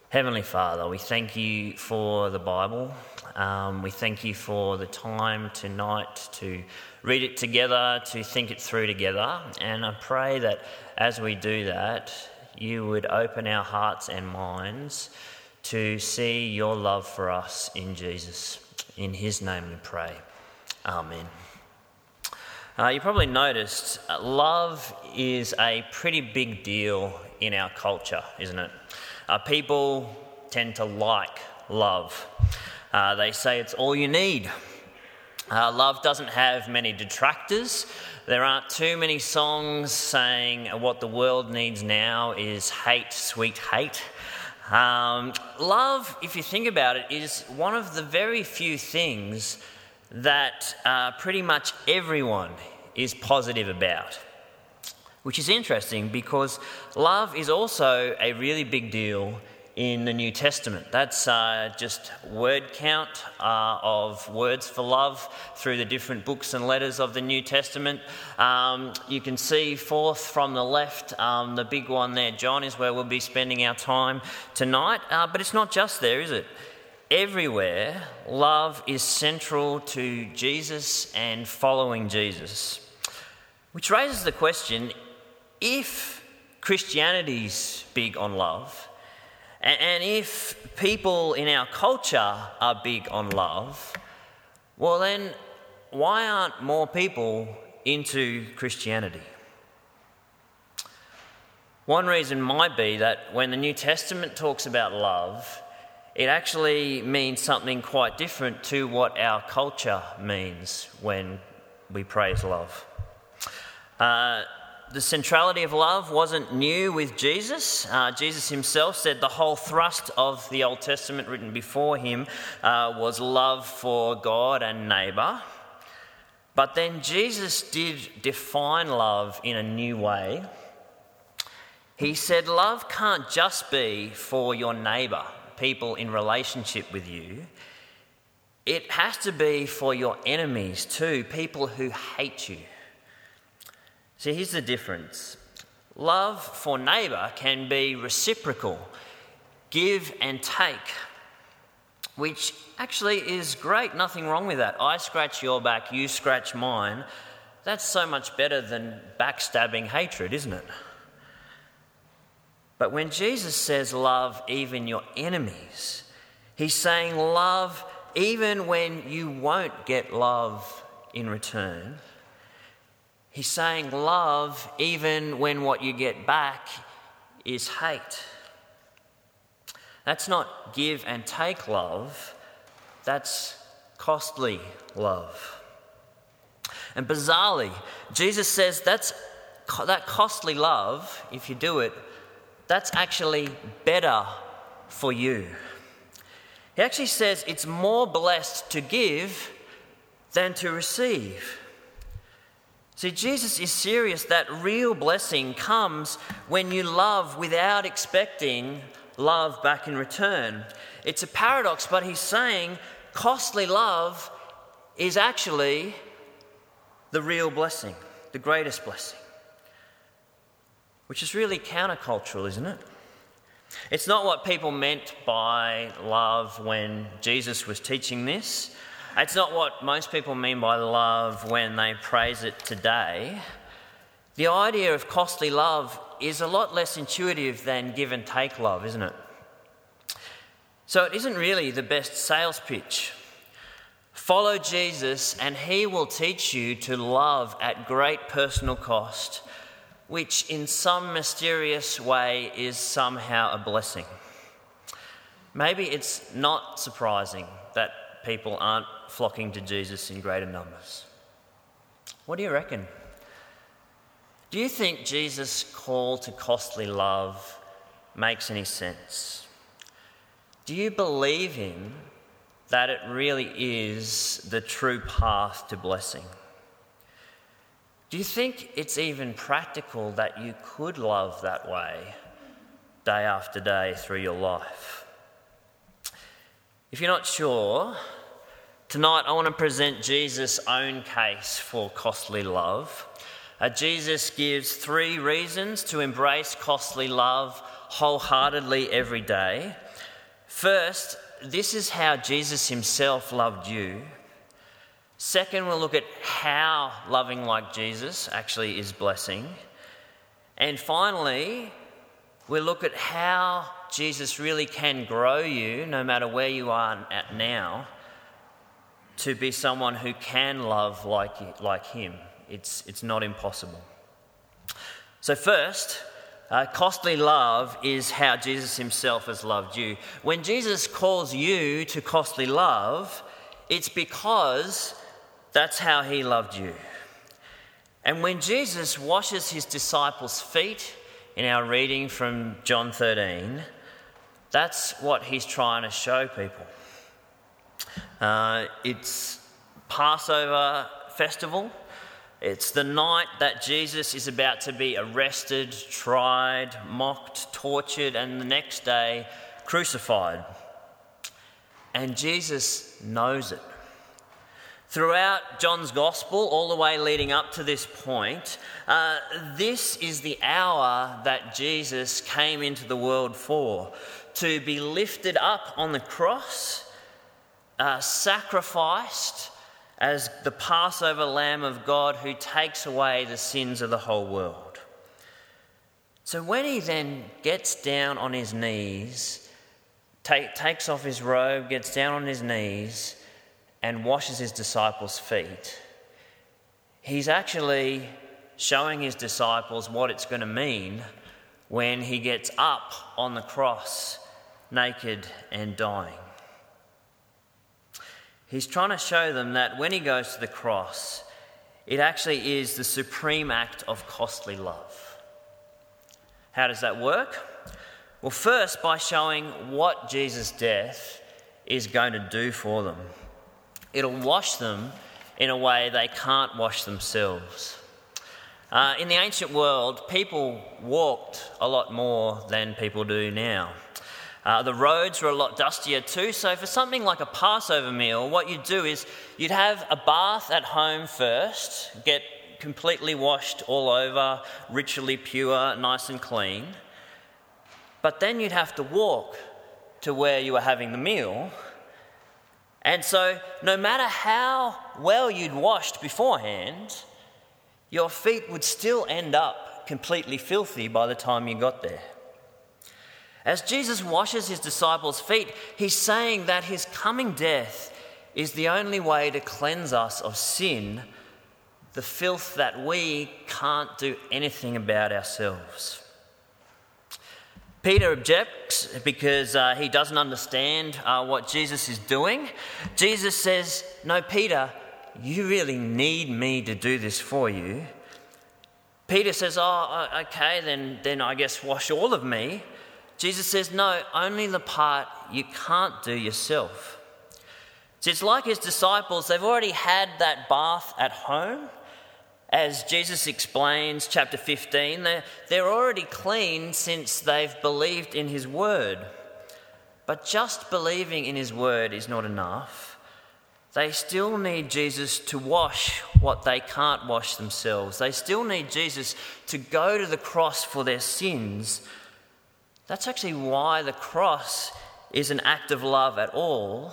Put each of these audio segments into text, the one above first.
Heavenly Father, we thank you for the Bible. We thank you for the time tonight to read it together, to think it through together. And I pray that as we do that, you would open our hearts and minds to see your love for us in Jesus. In his name we pray. Amen. You probably noticed love is a pretty big deal in our culture, isn't it? People tend to like love. They say it's all you need. Love doesn't have many detractors. There aren't too many songs saying what the world needs now is hate, sweet hate. Love, if you think about it, is one of the very few things that pretty much everyone is positive about. Which is interesting because love is also a really big deal in the New Testament. That's just word count of words for love through the different books and letters of the New Testament. You can see fourth from the left, the big one there, John, is where we'll be spending our time tonight. But it's not just there, is it? Everywhere, love is central to Jesus and following Jesus. Which raises the question, if Christianity's big on love, and if people in our culture are big on love, well then, why aren't more people into Christianity? One reason might be that when the New Testament talks about love, it actually means something quite different to what our culture means when we praise love. The centrality of love wasn't new with Jesus. Jesus himself said the whole thrust of the Old Testament written before him was love for God and neighbour. But then Jesus did define love in a new way. He said love can't just be for your neighbour, people in relationship with you. It has to be for your enemies too, people who hate you. See, here's the difference. Love for neighbour can be reciprocal, give and take, which actually is great, nothing wrong with that. I scratch your back, you scratch mine. That's so much better than backstabbing hatred, isn't it? But when Jesus says love even your enemies, he's saying love even when you won't get love in return. He's saying love even when what you get back is hate. That's not give and take love, that's costly love. And bizarrely, Jesus says that costly love, if you do it, that's actually better for you. He actually says it's more blessed to give than to receive. See, Jesus is serious that real blessing comes when you love without expecting love back in return. It's a paradox, but he's saying costly love is actually the real blessing, the greatest blessing. Which is really countercultural, isn't it? It's not what people meant by love when Jesus was teaching this. It's not what most people mean by love when they praise it today. The idea of costly love is a lot less intuitive than give and take love, isn't it? So it isn't really the best sales pitch. Follow Jesus and he will teach you to love at great personal cost, which in some mysterious way is somehow a blessing. Maybe it's not surprising that people aren't flocking to Jesus in greater numbers. What do you reckon? Do you think Jesus' call to costly love makes any sense? Do you believe him that it really is the true path to blessing? Do you think it's even practical that you could love that way day after day through your life? If you're not sure, tonight I want to present Jesus' own case for costly love. Jesus gives 3 reasons to embrace costly love wholeheartedly every day. First, this is how Jesus himself loved you. Second, we'll look at how loving like Jesus actually is blessing. And finally, we'll look at how Jesus really can grow you, no matter where you are at now, to be someone who can love like him. It's not impossible. So first, costly love is how Jesus himself has loved you. When Jesus calls you to costly love, it's because that's how he loved you. And when Jesus washes his disciples' feet in our reading from John 13, that's what he's trying to show people. It's Passover festival. It's the night that Jesus is about to be arrested, tried, mocked, tortured, and the next day crucified. And Jesus knows it. Throughout John's Gospel, all the way leading up to this point, this is the hour that Jesus came into the world for, to be lifted up on the cross, sacrificed as the Passover Lamb of God who takes away the sins of the whole world. So when he then gets down on his knees, takes off his robe, gets down on his knees, and washes his disciples' feet, he's actually showing his disciples what it's going to mean when he gets up on the cross, naked and dying. He's trying to show them that when he goes to the cross, it actually is the supreme act of costly love. How does that work? Well, first, by showing what Jesus' death is going to do for them. It'll wash them in a way they can't wash themselves. In the ancient world, people walked a lot more than people do now. The roads were a lot dustier too, so for something like a Passover meal, what you'd do is you'd have a bath at home first, get completely washed all over, ritually pure, nice and clean. But then you'd have to walk to where you were having the meal. And so no matter how well you'd washed beforehand, your feet would still end up completely filthy by the time you got there. As Jesus washes his disciples' feet, he's saying that his coming death is the only way to cleanse us of sin, the filth that we can't do anything about ourselves. Peter objects because he doesn't understand what Jesus is doing. Jesus says, "No, Peter, you really need me to do this for you." Peter says, "Oh, okay, then I guess wash all of me." Jesus says, "No, only the part you can't do yourself." So it's like his disciples, they've already had that bath at home. As Jesus explains, chapter 15, they're already clean since they've believed in his word. But just believing in his word is not enough. They still need Jesus to wash what they can't wash themselves. They still need Jesus to go to the cross for their sins. That's actually why the cross is an act of love at all.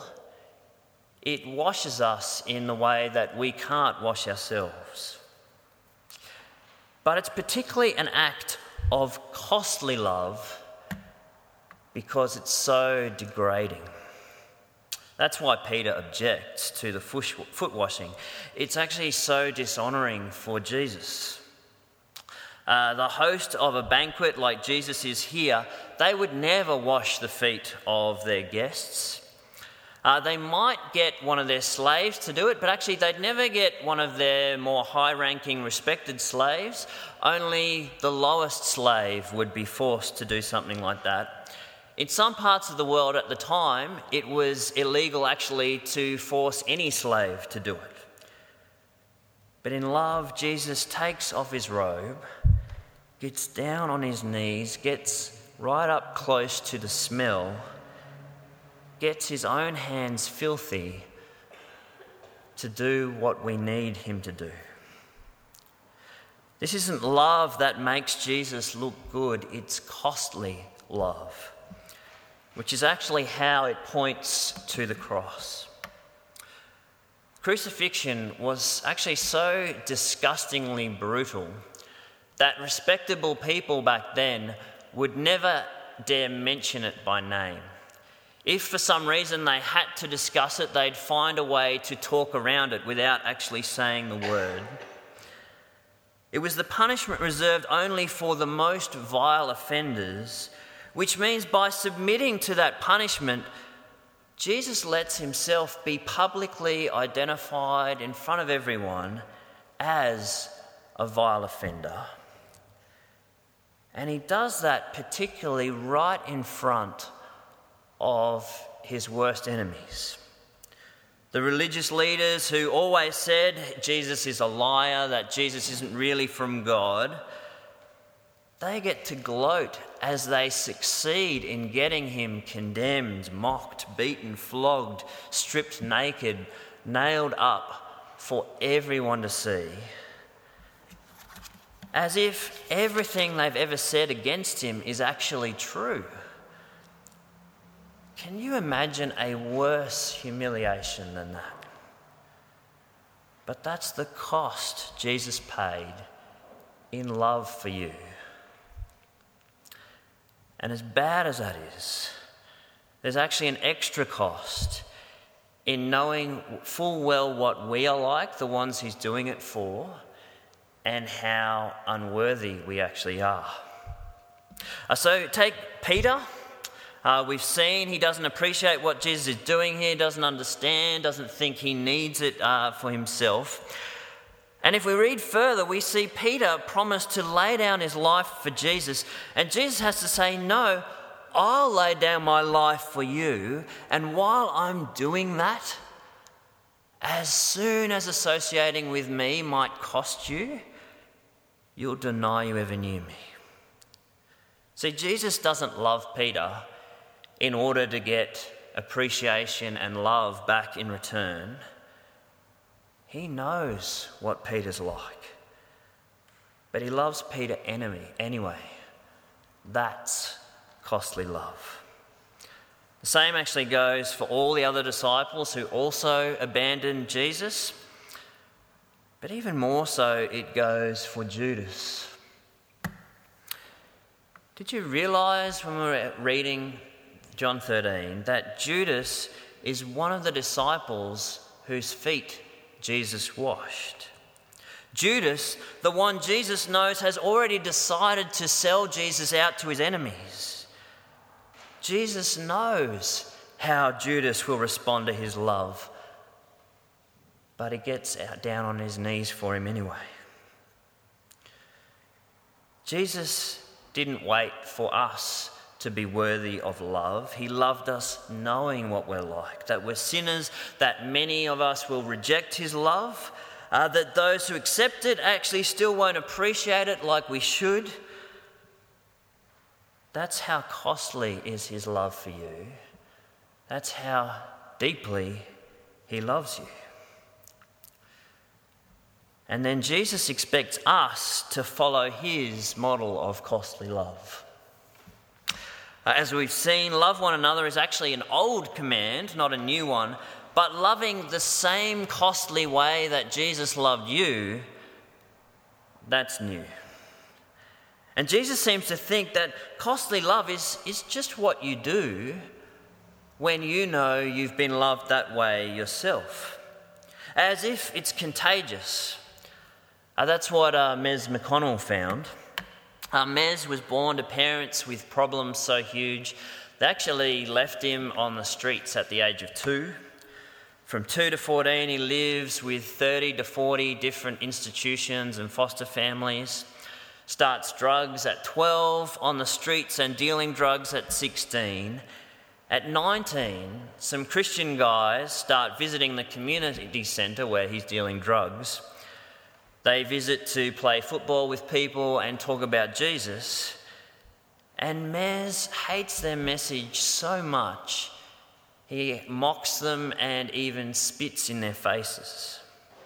It washes us in the way that we can't wash ourselves. But it's particularly an act of costly love because it's so degrading. That's why Peter objects to the foot washing. It's actually so dishonouring for Jesus. The host of a banquet like Jesus is here, they would never wash the feet of their guests. They might get one of their slaves to do it, but actually they'd never get one of their more high-ranking, respected slaves. Only the lowest slave would be forced to do something like that. In some parts of the world at the time, it was illegal actually to force any slave to do it. But in love, Jesus takes off his robe, gets down on his knees, gets right up close to the smell, gets his own hands filthy to do what we need him to do. This isn't love that makes Jesus look good, it's costly love. which is actually how it points to the cross. Crucifixion was actually so disgustingly brutal that respectable people back then would never dare mention it by name. If for some reason they had to discuss it, they'd find a way to talk around it without actually saying the word. It was the punishment reserved only for the most vile offenders, which means by submitting to that punishment, Jesus lets himself be publicly identified in front of everyone as a vile offender. And he does that particularly right in front of his worst enemies. The religious leaders who always said Jesus is a liar, that Jesus isn't really from God, they get to gloat as they succeed in getting him condemned, mocked, beaten, flogged, stripped naked, nailed up for everyone to see. As if everything they've ever said against him is actually true. Can you imagine a worse humiliation than that? But that's the cost Jesus paid in love for you. And as bad as that is, there's actually an extra cost in knowing full well what we are like, the ones he's doing it for, and how unworthy we actually are. So take Peter. We've seen he doesn't appreciate what Jesus is doing here, doesn't understand, doesn't think he needs it for himself. And if we read further, we see Peter promise to lay down his life for Jesus. And Jesus has to say, no, I'll lay down my life for you. And while I'm doing that, as soon as associating with me might cost you, you'll deny you ever knew me. See, Jesus doesn't love Peter in order to get appreciation and love back in return. He knows what Peter's like, but he loves Peter anyway. That's costly love. The same actually goes for all the other disciples who also abandoned Jesus, but even more so it goes for Judas. Did you realise when we were reading John 13 that Judas is one of the disciples whose feet Jesus washed? Judas, the one Jesus knows, has already decided to sell Jesus out to his enemies. Jesus knows how Judas will respond to his love, but he gets down on his knees for him anyway. Jesus didn't wait for us to be worthy of love. He loved us knowing what we're like, that we're sinners, that many of us will reject his love, that those who accept it actually still won't appreciate it like we should. That's how costly is his love for you. That's how deeply he loves you. And then Jesus expects us to follow his model of costly love. As we've seen, love one another is actually an old command, not a new one, but loving the same costly way that Jesus loved you, that's new. And Jesus seems to think that costly love is just what you do when you know you've been loved that way yourself, as if it's contagious. That's what Mez McConnell found. Mez was born to parents with problems so huge, they actually left him on the streets at the age of 2. From 2 to 14, he lives with 30 to 40 different institutions and foster families. Starts drugs at 12 on the streets and dealing drugs at 16. At 19, some Christian guys start visiting the community centre where he's dealing drugs. They visit to play football with people and talk about Jesus. And Mez hates their message so much, he mocks them and even spits in their faces.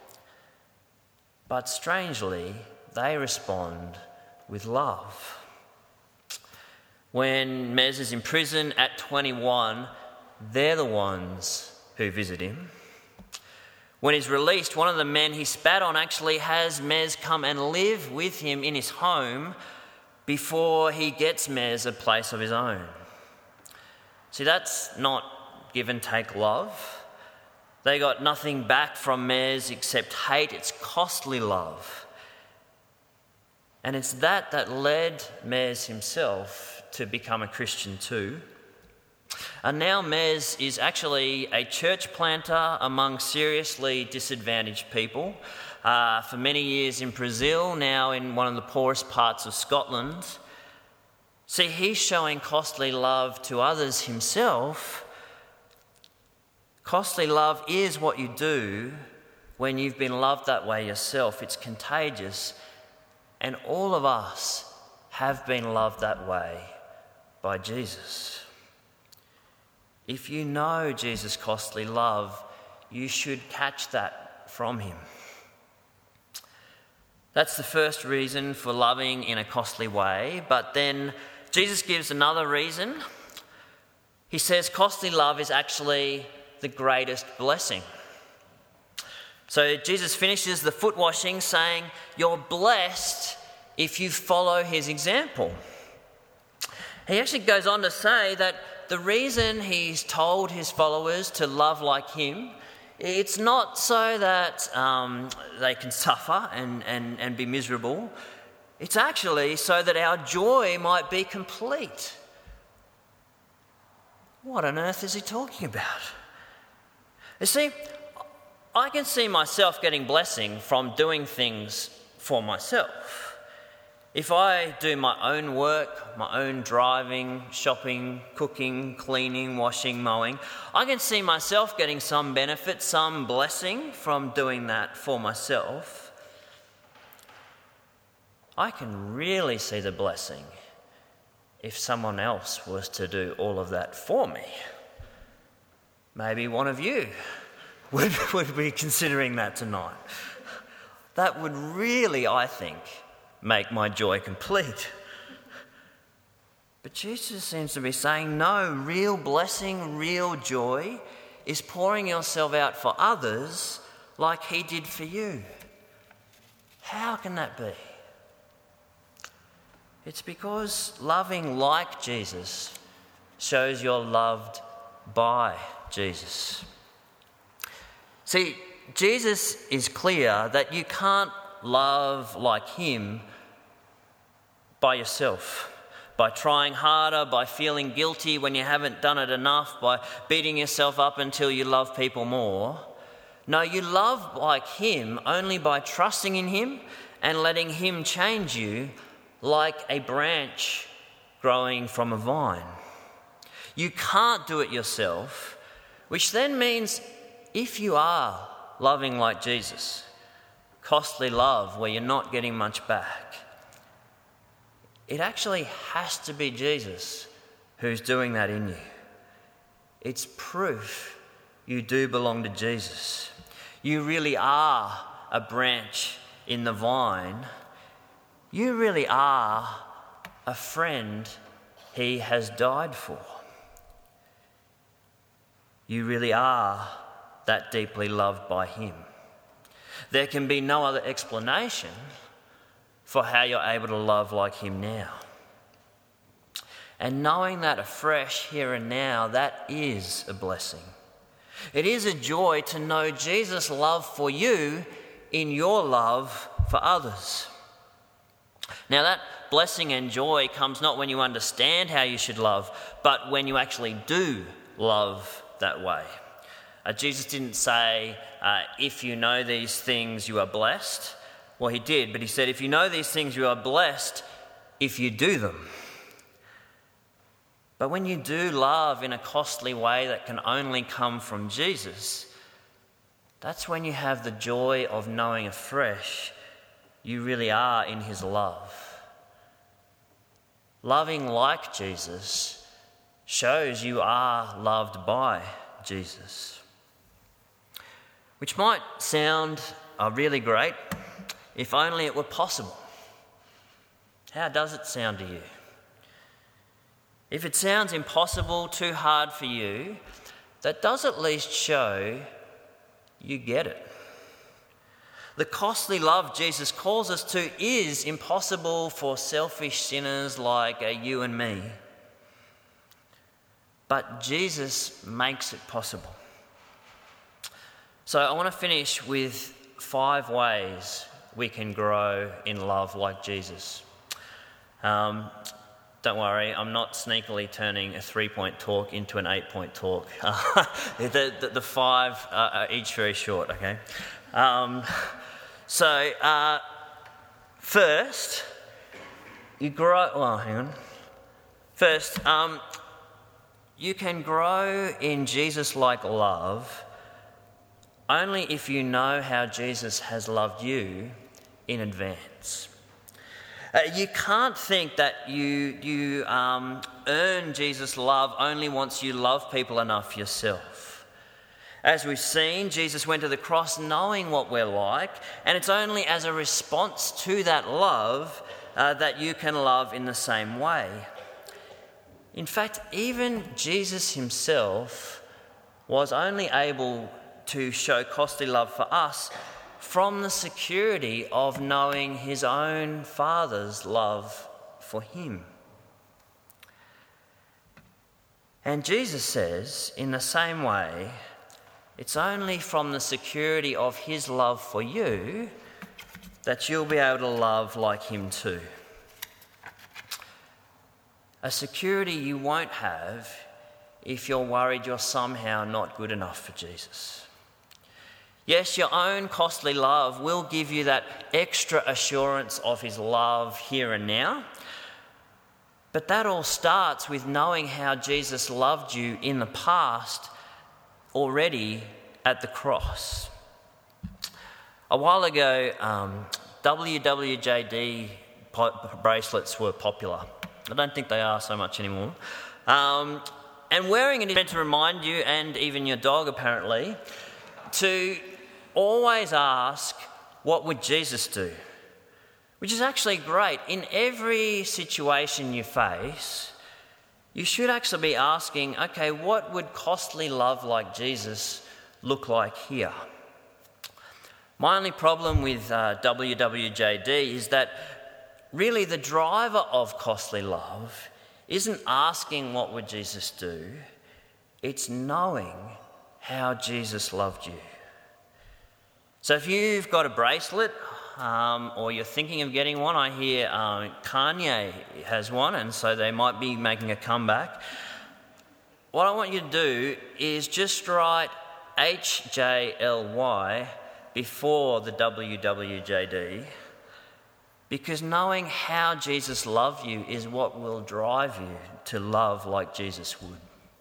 But strangely, they respond with love. When Mez is in prison at 21, they're the ones who visit him. When he's released, one of the men he spat on actually has Mez come and live with him in his home before he gets Mez a place of his own. See, that's not give and take love. They got nothing back from Mez except hate. It's costly love. And it's that led Mez himself to become a Christian too. And now Mez is actually a church planter among seriously disadvantaged people. For many years in Brazil, now in one of the poorest parts of Scotland. See, he's showing costly love to others himself. Costly love is what you do when you've been loved that way yourself. It's contagious. And all of us have been loved that way by Jesus. If you know Jesus' costly love, you should catch that from him. That's the first reason for loving in a costly way. But then Jesus gives another reason. He says costly love is actually the greatest blessing. So Jesus finishes the foot washing saying, you're blessed if you follow his example. He actually goes on to say that the reason he's told his followers to love like him, it's not so that they can suffer and be miserable. It's actually so that our joy might be complete. What on earth is he talking about? You see, I can see myself getting blessing from doing things for myself. If I do my own work, my own driving, shopping, cooking, cleaning, washing, mowing, I can see myself getting some benefit, some blessing from doing that for myself. I can really see the blessing if someone else was to do all of that for me. Maybe one of you would be considering that tonight. That would really, I think, make my joy complete. But Jesus seems to be saying, no, real blessing, real joy is pouring yourself out for others like he did for you. How can that be? It's because loving like Jesus shows you're loved by Jesus. See, Jesus is clear that you can't love like him by yourself, by trying harder, by feeling guilty when you haven't done it enough, by beating yourself up until you love people more. No, you love like him only by trusting in him and letting him change you like a branch growing from a vine. You can't do it yourself, which then means if you are loving like Jesus, costly love where you're not getting much back, it actually has to be Jesus who's doing that in you. It's proof you do belong to Jesus. You really are a branch in the vine. You really are a friend he has died for. You really are that deeply loved by him. There can be no other explanation for how you're able to love like him now. And knowing that afresh here and now, that is a blessing. It is a joy to know Jesus' love for you in your love for others. Now that blessing and joy comes not when you understand how you should love, but when you actually do love that way. Jesus didn't say, if you know these things, you are blessed. Well, he did, but he said, if you know these things, you are blessed if you do them. But when you do love in a costly way that can only come from Jesus, that's when you have the joy of knowing afresh you really are in his love. Loving like Jesus shows you are loved by Jesus. Which might sound really great if only it were possible. How does it sound to you? If it sounds impossible, too hard for you, that does at least show you get it. The costly love Jesus calls us to is impossible for selfish sinners like you and me. But Jesus makes it possible. So I want to finish with 5 ways we can grow in love like Jesus. Don't worry, I'm not sneakily turning a 3-point talk into an 8-point talk. The 5 are each very short, okay? First, you grow... Well, hang on. First, you can grow in Jesus-like love only if you know how Jesus has loved you in advance. You can't think that you earn Jesus' love only once you love people enough yourself. As we've seen, Jesus went to the cross knowing what we're like, and it's only as a response to that love that you can love in the same way. In fact, even Jesus himself was only able to show costly love for us from the security of knowing his own Father's love for him. And Jesus says, in the same way, it's only from the security of his love for you that you'll be able to love like him too. A security you won't have if you're worried you're somehow not good enough for Jesus. Yes, your own costly love will give you that extra assurance of his love here and now. But that all starts with knowing how Jesus loved you in the past already at the cross. A while ago, WWJD bracelets were popular. I don't think they are so much anymore. And wearing it is meant to remind you, and even your dog apparently, to always ask, what would Jesus do? Which is actually great. In every situation you face, you should actually be asking, okay, what would costly love like Jesus look like here? My only problem with WWJD is that really the driver of costly love isn't asking what would Jesus do, it's knowing how Jesus loved you. So if you've got a bracelet or you're thinking of getting one, I hear Kanye has one, and so they might be making a comeback. What I want you to do is just write HJLY before the WWJD, because knowing how Jesus loved you is what will drive you to love like Jesus would.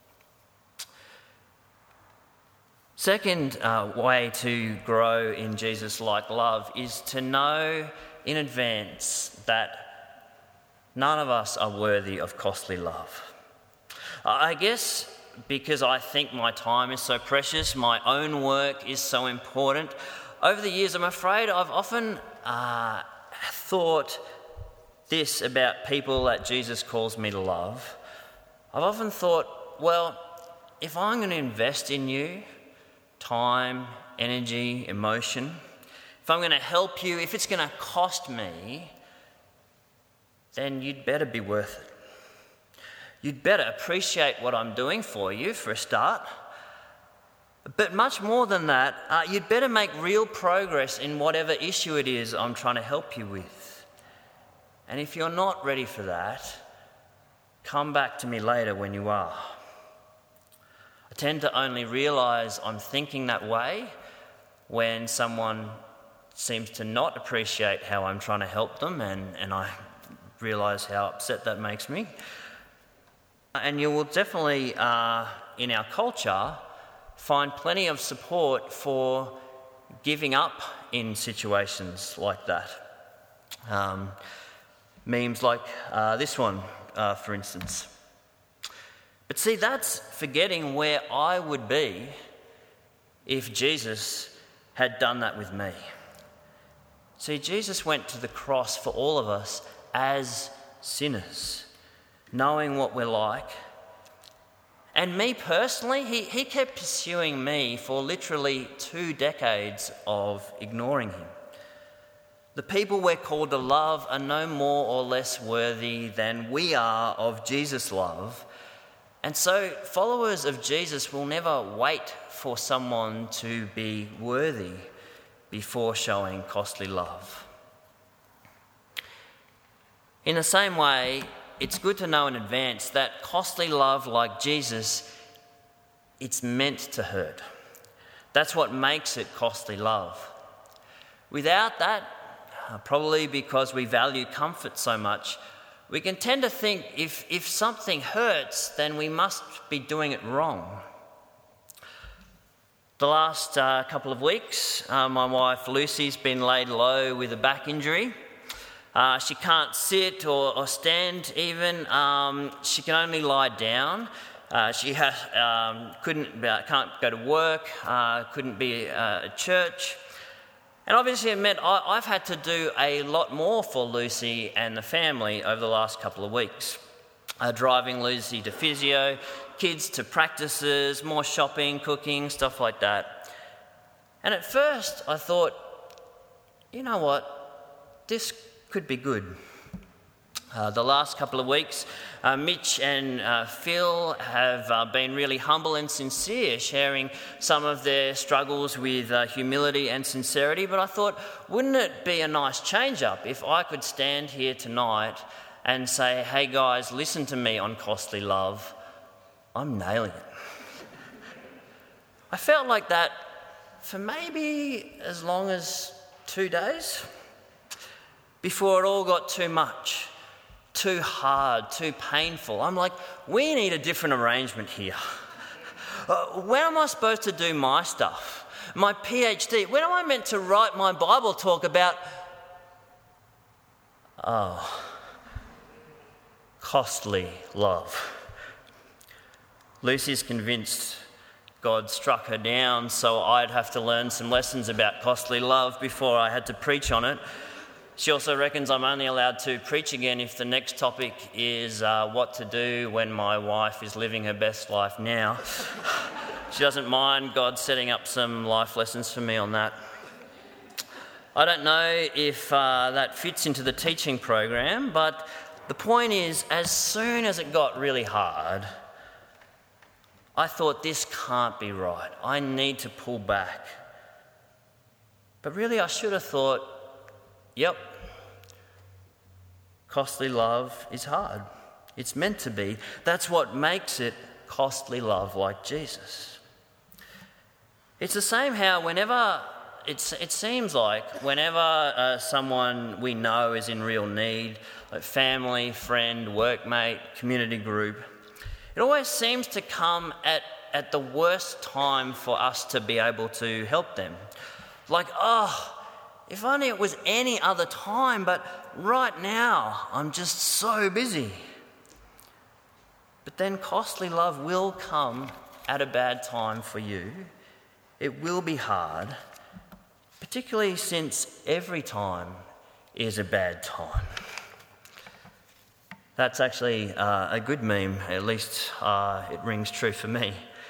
Second way to grow in Jesus-like love is to know in advance that none of us are worthy of costly love. I guess because I think my time is so precious, my own work is so important, over the years I'm afraid I've often thought this about people that Jesus calls me to love. I've often thought, well, if I'm going to invest in you, time, energy, emotion, if I'm going to help you, if it's going to cost me, then you'd better be worth it. You'd better appreciate what I'm doing for you, for a start. But much more than that, you'd better make real progress in whatever issue it is I'm trying to help you with. And if you're not ready for that, come back to me later when you are. I tend to only realise I'm thinking that way when someone seems to not appreciate how I'm trying to help them, and I realise how upset that makes me. And you will definitely, in our culture, find plenty of support for giving up in situations like that. Memes like this one, for instance. But see, that's forgetting where I would be if Jesus had done that with me. See, Jesus went to the cross for all of us as sinners. knowing what we're like. And me personally, he kept pursuing me for literally 2 decades of ignoring him. The people we're called to love are no more or less worthy than we are of Jesus' love. And so followers of Jesus will never wait for someone to be worthy before showing costly love. In the same way, it's good to know in advance that costly love like Jesus, it's meant to hurt. That's what makes it costly love. Without that, probably because we value comfort so much, we can tend to think if something hurts, then we must be doing it wrong. The last couple of weeks, my wife Lucy's been laid low with a back injury. She can't sit or stand even. She can only lie down. She can't go to work, couldn't be at church. And obviously it meant I've had to do a lot more for Lucy and the family over the last couple of weeks. Driving Lucy to physio, kids to practices, more shopping, cooking, stuff like that. And at first I thought, you know what, this could be good. The last couple of weeks, Mitch and Phil have been really humble and sincere, sharing some of their struggles with humility and sincerity. But I thought, wouldn't it be a nice change-up if I could stand here tonight and say, hey guys, listen to me on costly love. I'm nailing it. I felt like that for maybe as long as 2 days before it all got too much. Too hard, too painful. I'm like, we need a different arrangement here. When am I supposed to do my stuff? My PhD? When am I meant to write my Bible talk about? Oh, costly love. Lucy's convinced God struck her down, so I'd have to learn some lessons about costly love before I had to preach on it. She also reckons I'm only allowed to preach again if the next topic is what to do when my wife is living her best life now. She doesn't mind God setting up some life lessons for me on that. I don't know if that fits into the teaching program, but the point is, as soon as it got really hard, I thought this can't be right. I need to pull back. But really I should have thought, yep, costly love is hard. It's meant to be. That's what makes it costly love like Jesus. It's the same how whenever, it seems like whenever someone we know is in real need, like family, friend, workmate, community group, it always seems to come at the worst time for us to be able to help them. Like, if only it was any other time, but right now I'm just so busy. But then costly love will come at a bad time for you. It will be hard, particularly since every time is a bad time. That's actually a good meme, at least it rings true for me.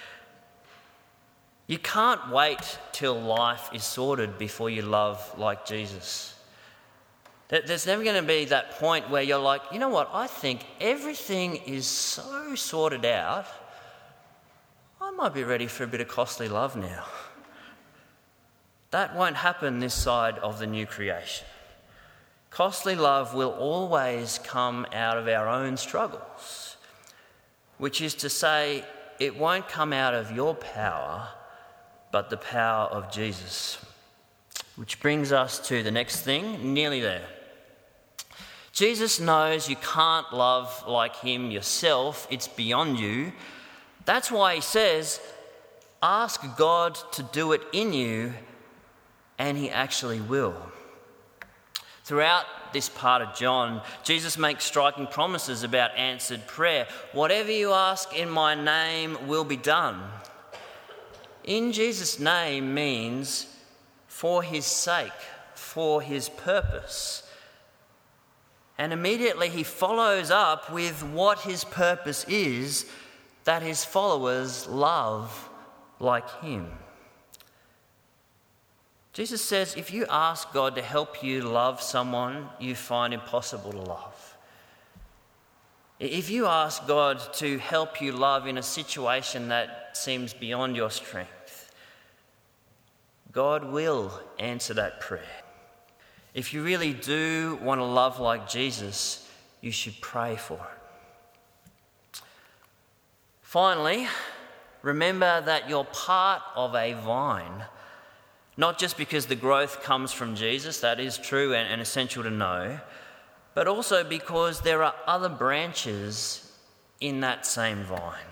You can't wait till life is sorted before you love like Jesus. There's never going to be that point where you're like, you know what, I think everything is so sorted out, I might be ready for a bit of costly love now. That won't happen this side of the new creation. Costly love will always come out of our own struggles, which is to say, it won't come out of your power, but the power of Jesus. Which brings us to the next thing, nearly there. Jesus knows you can't love like him yourself, it's beyond you. That's why he says, ask God to do it in you, and he actually will. Throughout this part of John, Jesus makes striking promises about answered prayer. Whatever you ask in my name will be done. In Jesus' name means for his sake, for his purpose. And immediately he follows up with what his purpose is, that his followers love like him. Jesus says, if you ask God to help you love someone you find impossible to love, if you ask God to help you love in a situation that seems beyond your strength, God will answer that prayer. If you really do want to love like Jesus, you should pray for it. Finally, remember that you're part of a vine, not just because the growth comes from Jesus, that is true and essential to know, but also because there are other branches in that same vine.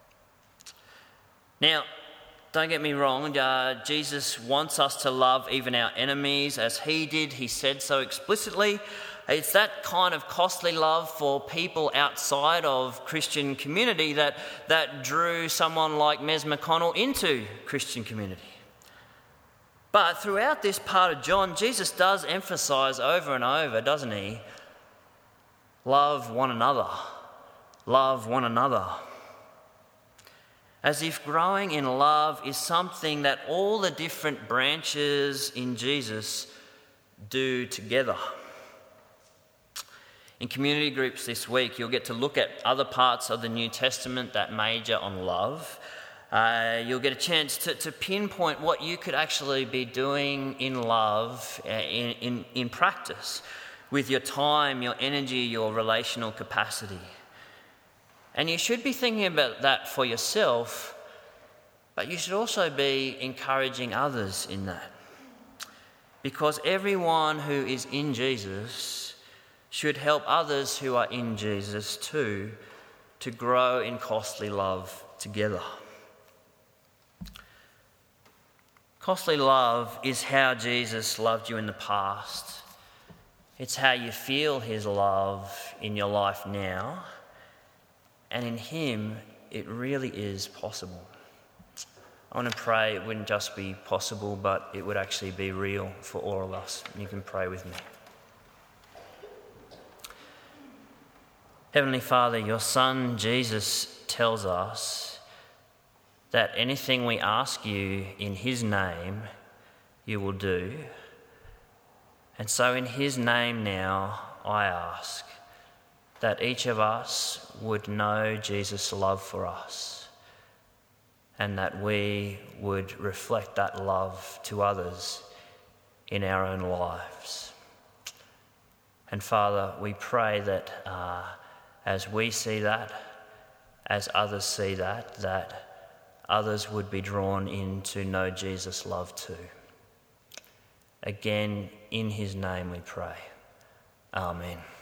Now, don't get me wrong, Jesus wants us to love even our enemies as he did. He said so explicitly. It's that kind of costly love for people outside of Christian community that drew someone like Mez McConnell into Christian community. But throughout this part of John, Jesus does emphasise over and over, doesn't he? Love one another. Love one another. As if growing in love is something that all the different branches in Jesus do together. In community groups this week, you'll get to look at other parts of the New Testament that major on love. You'll get a chance to pinpoint what you could actually be doing in love in practice with your time, your energy, your relational capacity. And you should be thinking about that for yourself, but you should also be encouraging others in that. Because everyone who is in Jesus should help others who are in Jesus too to grow in costly love together. Costly love is how Jesus loved you in the past. It's how you feel his love in your life now. And in him, it really is possible. I want to pray it wouldn't just be possible, but it would actually be real for all of us. You can pray with me. Heavenly Father, your Son Jesus tells us that anything we ask you in his name, you will do. And so in his name now, I ask that each of us would know Jesus' love for us and that we would reflect that love to others in our own lives. And Father, we pray that as we see that, as others see that, that others would be drawn in to know Jesus' love too. Again, in his name we pray. Amen.